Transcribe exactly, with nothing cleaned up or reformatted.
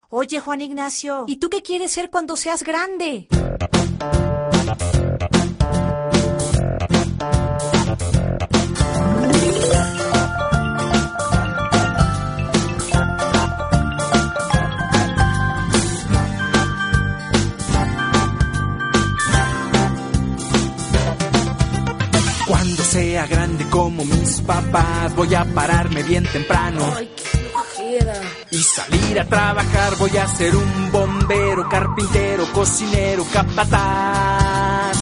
Oye, Juan Ignacio, ¿y tú qué quieres ser cuando seas grande? Cuando sea grande como mis papás, voy a pararme bien temprano. Ay, qué flojera. Y salir a trabajar, voy a ser un bombero, carpintero, cocinero, capataz.